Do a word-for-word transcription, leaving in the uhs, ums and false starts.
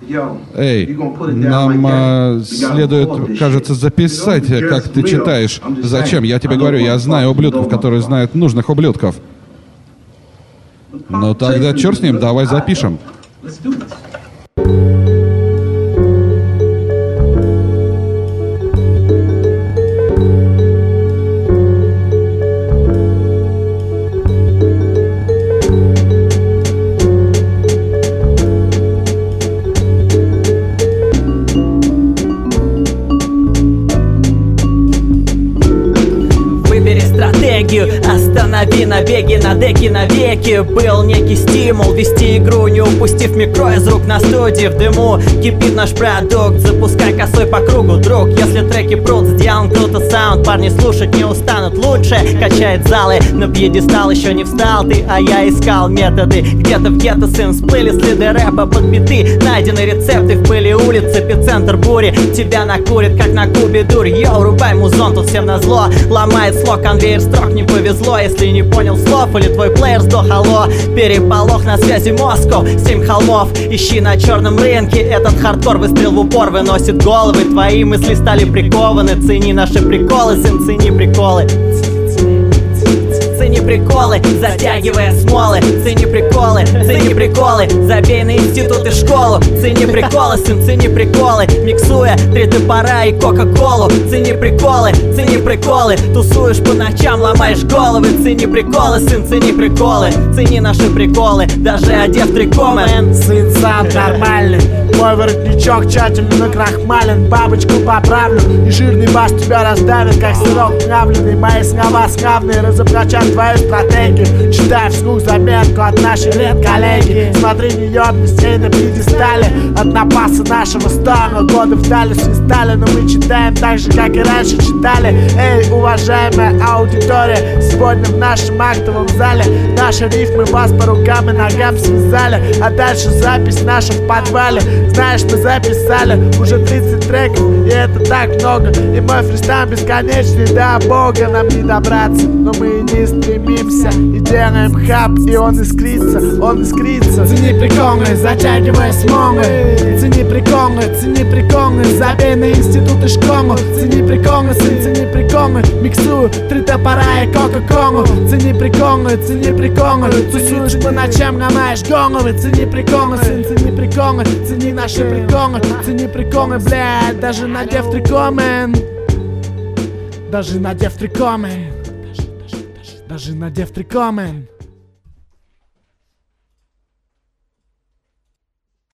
Эй, нам а, следует, кажется, записать, как ты читаешь. Зачем? Я тебе говорю, я знаю ублюдков, которые знают нужных ублюдков. Ну тогда черт с ним, давай запишем. Останови набеги на деки навеки. Был некий стимул вести игру, не упустив микро из рук на студии. В дыму кипит наш продукт, запускай косой по кругу, друг. Если треки прут, сделан круто саунд, парни слушать не устанут. Лучше качает залы, но пьедестал еще не встал ты, а я искал методы. Где-то в гетто, сын, всплыли следы рэпа под биты. Найдены рецепты в пыли улиц, эпицентр бури. Тебя накурит, как на кубе дурь. Йоу, рубай музон, тут всем назло. Ломает слог, конвейер строк, не повезло. Если не понял слов или твой плеер сдох, алло. Переполох на связи Москов, семь холмов. Ищи на черном рынке, этот хардкор выстрел в упор выносит головы. Твои мысли стали прикованы, цени наши приколы, сын, цени приколы. Цени приколы, затягивая смолы. Цени приколы, цени приколы. Забей на институт и школу. Цени приколы, сын, цени приколы. Миксуя три топора и кока-колу. Цени приколы, цени приколы. Тусуешь по ночам, ломаешь головы. Цени приколы, сын, цени приколы. Цени наши приколы, даже одев трико, мэн. Сын сам нормальный, мой воротничок тщательно накрахмален. Бабочку поправлю, и жирный бас тебя раздавит, как сырок травленный. Мои слова схавные разоблачат твою стратегию. Читай вслух заметку от нашей редколлеги. Смотри, не ёбнись, ей на пьедестале. От напаса нашего стана годы вдали свистали. Но мы читаем так же, как и раньше читали. Эй, уважаемая аудитория, сегодня в нашем актовом зале наши рифмы вас по рукам и ногам связали. А дальше запись наша в подвале. Знаешь, мы записали уже тридцать треков, и это так много. И мой фристайл бесконечный, до бога нам не добраться. Но мы не стремимся и делаем хаб, и он искрится, он искрится. Цени приколы, затягивая смолы. Цени приколы, цени приколы. Забей на институт и школу. Цени приколы, сын, цени приколы. Миксую три топора и кока-колу. Цени приколы, цени приколы. Тусуешь по ночам, ломаешь головы. Цени приколы, сын, цени приколы. Цени наши приколы, цени приколы, блядь. Даже надев трико, мэн. Даже надев трико, мэн. Даже надев трико, мэн.